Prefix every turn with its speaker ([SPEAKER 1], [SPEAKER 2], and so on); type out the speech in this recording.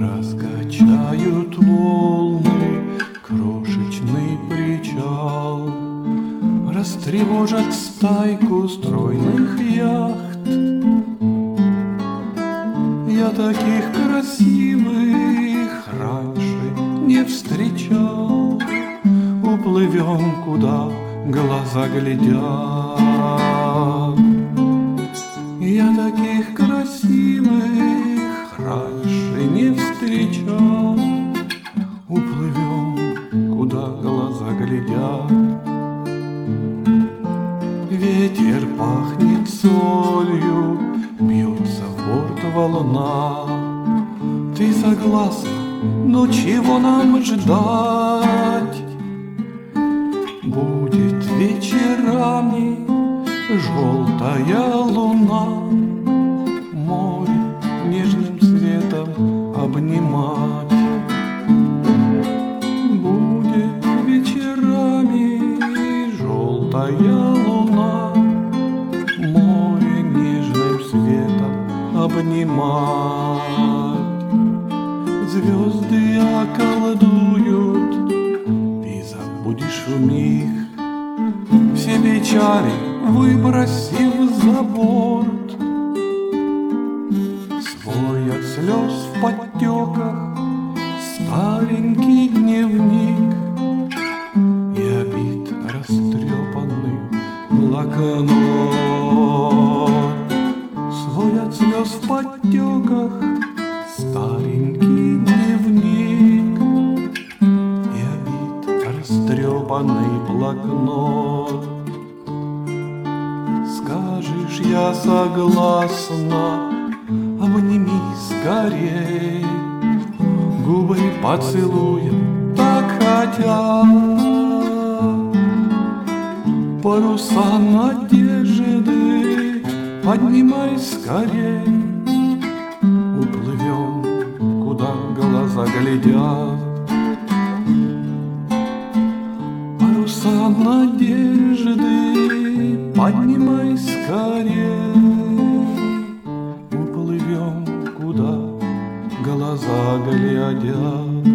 [SPEAKER 1] Раскачают волны крошечный причал, растревожат стайку стройных яхт. Я таких красивых раньше не встречал. Уплывем, куда глаза глядят. Я таких красивых раньше не встречал. Уплывем, куда глаза глядят. Ветер пахнет солью, бьется в борт волна. Ты согласна, но чего нам ждать? Будет вечерами желтая луна, море нежным светом обнимать. Будет вечерами желтая луна, море нежным светом обнимать. Звезды околдуют, и забудешь вмиг все печали, выбросив за борт. Свой от слез в подтеках старенький дневник и обид растрепанный блокнот. Свой от слез в подтеках старенький дневник и обид растрепанный блокнот. Скажешь, я согласна, обними скорей, губы поцелуем так хотят. Паруса надежды поднимай скорей. Уплывем, куда глаза глядят. Паруса надежды поднимай скорей. Уплывем, куда глаза глядят.